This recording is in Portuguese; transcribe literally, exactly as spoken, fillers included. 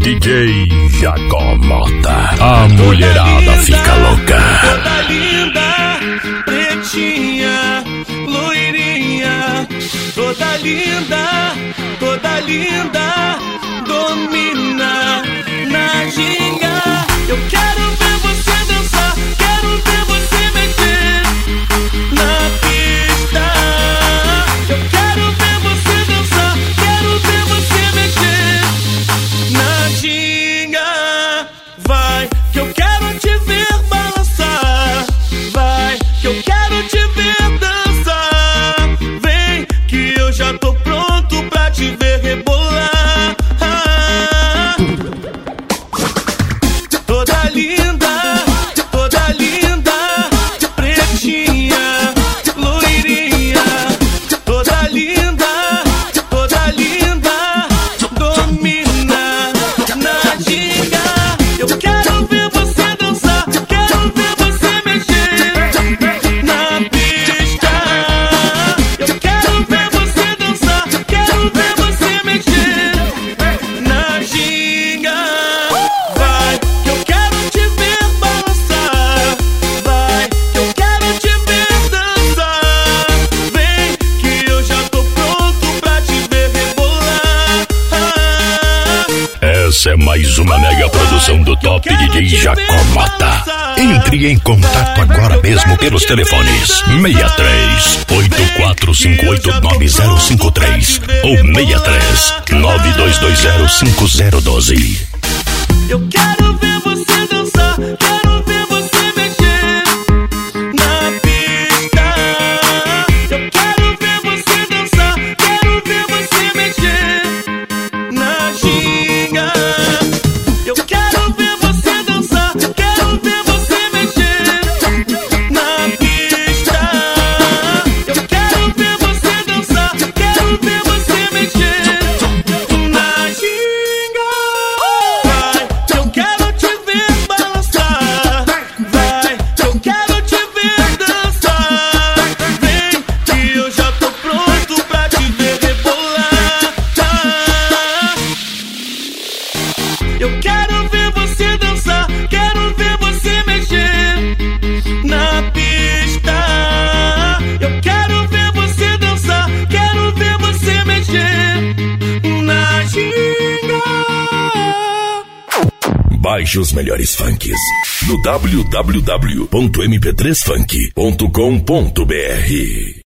D J Jacó Mota. A mulherada linda, fica louca. Toda linda, pretinha, loirinha. Toda linda, toda linda, domina na ginga. Eu quero ver você dançar, quero ver você mexer na pista. Eu quero ver você dançar, quero ver você mexer na ginga. Vai, que eu quero te ver balançar. Vai, que eu quero te ver dançar. Vem, que eu já tô pronto pra te ver rebolar. Ah, toda linda, toda linda, pretinha, loirinha. Toda linda, toda linda, domina na ginga. Eu quero ver você dançar, quero ver você mexer na pista. Eu quero ver você dançar, quero ver você mexer na ginga. Vai, que eu quero te ver balançar. Vai, que eu quero te ver dançar. Vem, que eu já tô pronto pra te ver rebolar. Ah, Essa é mais uma mega produção do Top D J Jacó Mota. Entre em contato agora mesmo pelos telefones seis três oito quatro cinco oito nove zero cinco três ou seis três nove dois dois zero cinco zero um dois. eu quero ver você dançar, quero ver você mexer na pista. Eu quero ver você dançar, quero ver você mexer na ginga. Eu quero ver você dançar, quero ver você mexer na pista. Eu quero ver você dançar, quero ver você mexer na ginga. Vai, que eu quero te ver balançar. Vai, que eu quero te ver dançar. Vem, que eu já tô pronto pra te ver rebolar. Ah, eu quero ver você dançar, quero ver você mexer na pista. Eu quero ver você dançar, quero ver você mexer na ginga. Baixe os melhores funks no w w w ponto m p três funk ponto com ponto b r.